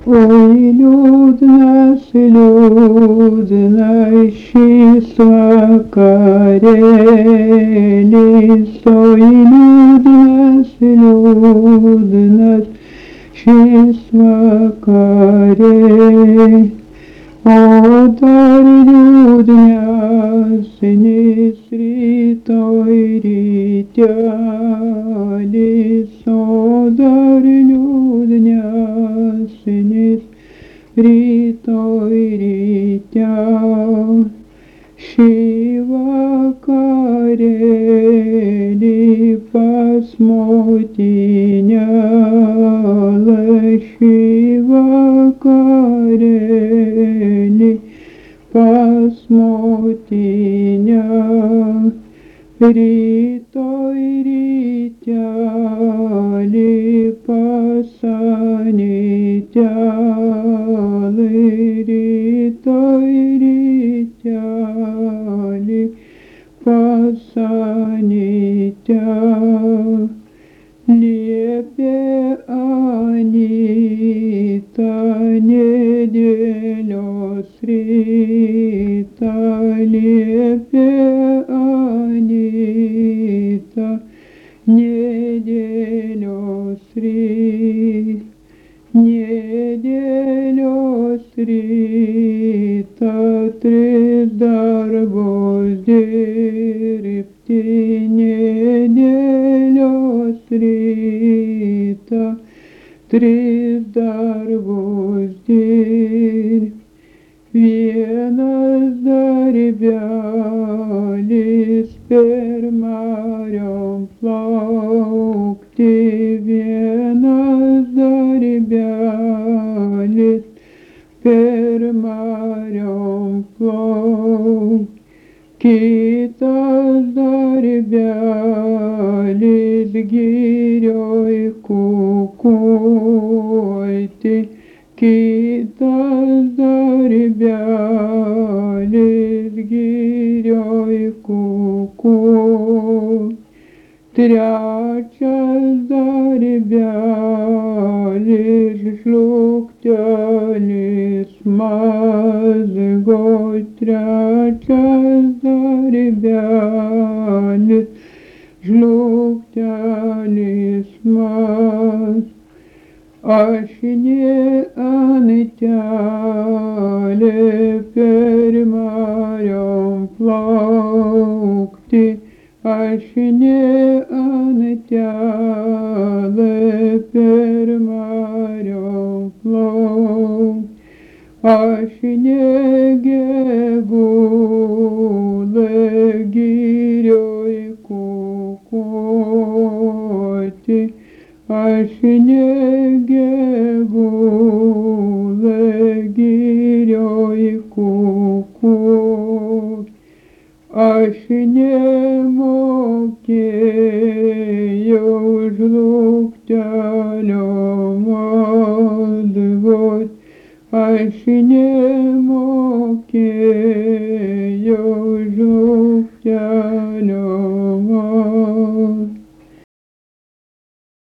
Ой, людно, исчезла карелись, ой, людно, исчезла карелись. О, дарю дня, сині світой рітялись, о, дарю дня, сині світой рітялись. Шива карели посмотиняла, Шива карели посмотиняла, Ритой ритяли посанитяли, Ритой ритяли посанитяли. Лепе Анита, неделю срита, лепе Анита, неделю срита, неделю срита, трездар воздерепти, неделю срита, трездар воздерепти. Вена заребяли спермарем плакти, Вена заребяли спермарем плакти. Кита заребяли с гирей кукойти, Кита заребяли с гирей кукойти. Тряча заребяли шлуктяли смазгой, Тряча заребяли шлуктяли смаз. Аж не анытяли пермарем плакти, Аж не анытяли пермарем плакти. Аж не гегуле гирей кукойти, Аж не гегуле гирей кукойти. Аж не мокею жлуктялем адвот, Аж не мокею жлуктялем адвот.